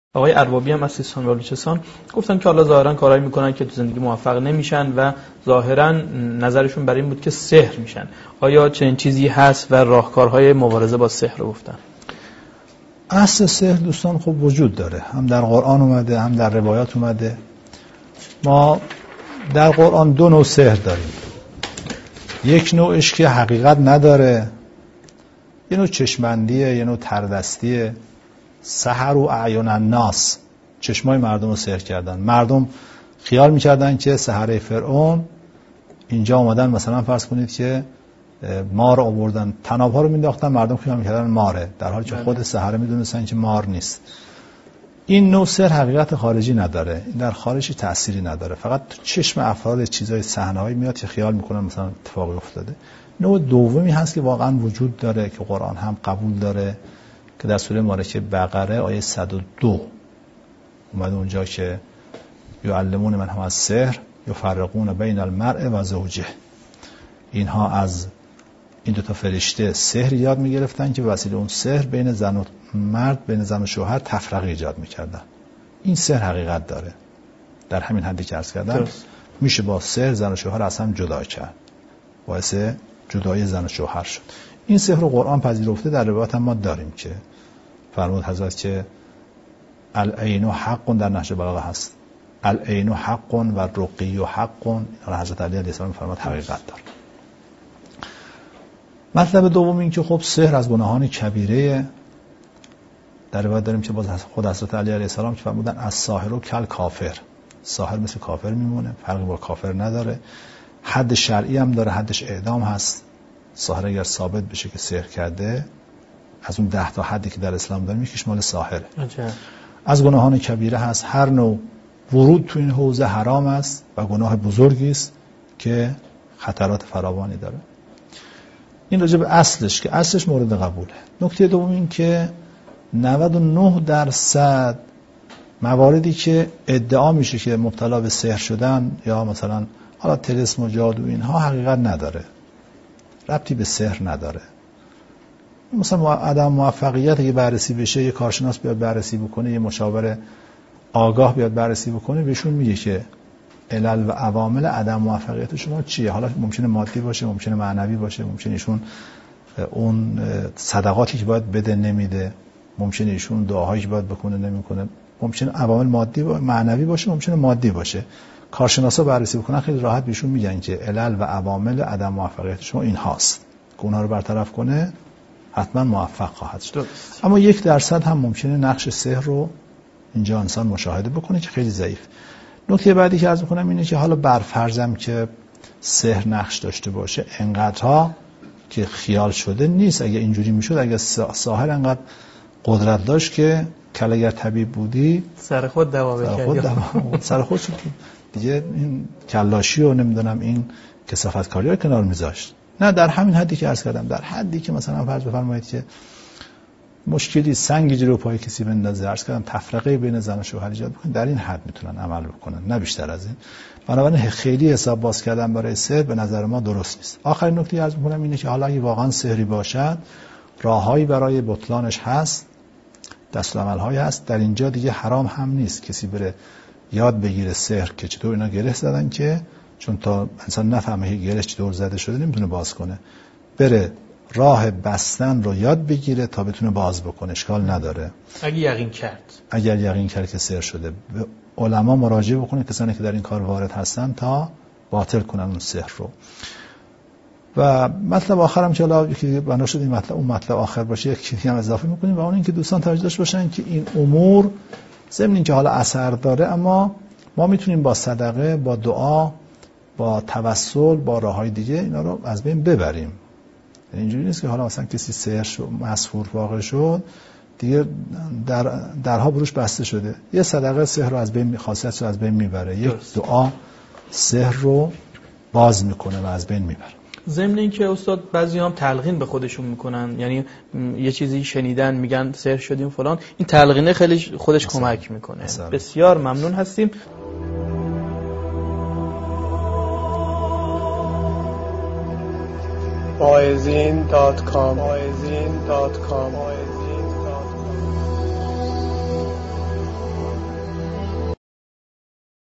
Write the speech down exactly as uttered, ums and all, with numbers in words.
آقای اربابی هم از سیستان و بلوچستان گفتن که حالا ظاهرا کارایی میکنن که تو زندگی موفق نمیشن و ظاهرا نظرشون برای این بود که سحر میشن. آیا چنین چیزی هست و راهکارهای مبارزه با سحر رو گفتن؟ اصل سحر دوستان خب وجود داره، هم در قرآن اومده هم در روایات اومده. ما در قرآن دو نوع سحر داریم، یک نوعش که حقیقت نداره، یه نوع چشمندیه، یه نوع تردستیه. سحر و اعین الناس، چشمای مردم رو سحر کردن. مردم خیال میکردن که سحره فرعون اینجا اومدن، مثلا فرض کنید که مار آوردن، طناب‌ها رو مینداختن، مردم خیال میکردن ماره، در حالی که خود سحره میدونستن که مار نیست. این نوع سحر حقیقت خارجی نداره، این در خارجی تأثیری نداره، فقط تو چشم افراد چیزای صحنه‌ای میاد که خیال میکنن مثلا اتفاقی افتاده. نوع دومی هست که واقعا وجود داره که قرآن هم قبول داره، که در سوره مبارکه بقره آیه صد و دو اومده اونجا که یعلمون من هم از سحر یفرقون بین المرء و زوجه. اینها از این دو تا فرشته سحر یاد میگرفتن که به وسیله اون سحر بین زن و مرد، بین زن و شوهر تفرقه ایجاد میکردن. این سحر حقیقت داره، در همین حدی که عرض کردم میشه با سحر زن و شوهر از هم جدا کرد، باعث جدای زن و شوهر شد. این سحر رو قرآن پذیرفته، در روایات هم ما داریم که فرمود حضرت که العین حق، در نهج بلاغه هست العین حق و رقی حق، این حضرت علی علیه السلام فرمود حقیقت داره. مطلب دوم این که خب سحر از گناهان کبیره، در روایت داریم که باز خود حضرت علی علیه السلام که فرمودن الساحر کل کافر، ساحر مثل کافر میمونه، فرقی با کافر نداره. حد شرعی هم داره، حدش اعدام هست. ساحر اگر ثابت بشه که سحر کرده، از اون ده تا حدی که در اسلام داریم یکیش مال ساحره. عجب. از گناهان کبیره هست، هر نوع ورود تو این حوزه حرام است و گناه بزرگی است که خطرات فراوانی داره. این راجع به اصلش که اصلش مورد قبوله. نکته دوم این که نود و نه درصد مواردی که ادعا میشه که مبتلا به سحر شدن یا مثلا حالا طلسم و جادو اینها حقیقت نداره، ربطی به سحر نداره. مثلا عدم موفقیت اگه بررسی بشه، یه کارشناس بیاد بررسی بکنه، یه مشاور آگاه بیاد بررسی بکنه، بهشون میگه که علل و عوامل عدم موفقیت شما چیه. حالا ممکنه مادی باشه، ممکنه معنوی باشه، ممکنه ایشون اون صدقاتی که باید بده نمیده، ممکنه ایشون دعاهایی که باید بکنه نمیکنه، ممکنه عوامل مادی و معنوی باشه، ممکنه مادی باشه. کارشناسا بررسی بکنن خیلی راحت بهشون میگن که علل و عوامل عدم موفقیت شما این هاست، که اونها رو برطرف کنه حتما موفق خواهد شد. اما یک درصد هم ممکنه نقش سحر رو اینجا انسان مشاهده بکنه که خیلی ضعیف. نکته بعدی که عرض می‌کنم اینه که حالا برفرضم که سحر نقش داشته باشه، انقدرها که خیال شده نیست. اگه اینجوری میشد، اگه ساحر انقدر قدرت داشت که کل اگر طبیب بودی سر خود دوا بکردی، سر خود شد دیگه، این کلاشی و نمیدونم این کثافتکاری رو کنار میذاشت. نه، در همین حدی که عرض کردم، در حدی که مثلا فرض بفرمایید که مشکلی سنگی جلو پای کسی بندازه، عرض کردم تفرقه بین زن و شوهر ایجاد بکنه، در این حد میتونن عمل بکنن، نه بیشتر از این. بنابراین خیلی حساب باز کردن برای سحر به نظر ما درست نیست. آخرین نکته عرض می‌کنم اینه که حالا اگه واقعا سحری باشد، راههایی برای بطلانش هست، دستورالعمل‌هایی هست. در اینجا دیگه حرام هم نیست کسی بره یاد بگیره سحر که چطور اینا گره زدن، که چون تا انسان نفهمه گرهش چطور زده شده نمیتونه باز کنه، بره راه بستن رو یاد بگیره تا بتونه باز بکنه، اشکال نداره. اگه یقین کرد اگر یقین کرد که سحر شده، به علما مراجعه بکنه، کسانی که در این کار وارد هستن، تا باطل کنن اون سحر رو. و مطلب آخرم که حالا یکی بنا شد این مطلب اون مطلب آخر باشه، یکی دیگه هم اضافه می‌کنیم، و اون این که دوستان توجه داشته باشن که این امور ضمن اینکه حالا اثر داره، اما ما میتونیم با صدقه، با دعا، با توسل، با راههای دیگه اینا رو از بین ببریم. اینجوری نیست که حالا مثلا کسی سحر شد، مسحور واقع شد، دیگه در درها بروش بسته شده، یه صدقه سحر رو از بین، خاصیت رو از بین میبره، یک دعا سحر رو باز میکنه و از بین میبره. ضمن این که استاد بعضی هم تلقین به خودشون میکنن، یعنی یه چیزی شنیدن میگن سحر شدیم فلان، این تلقینه خیلی خودش مثلا کمک میکنه. مثلا. بسیار ممنون هستیم. واعظین دات کام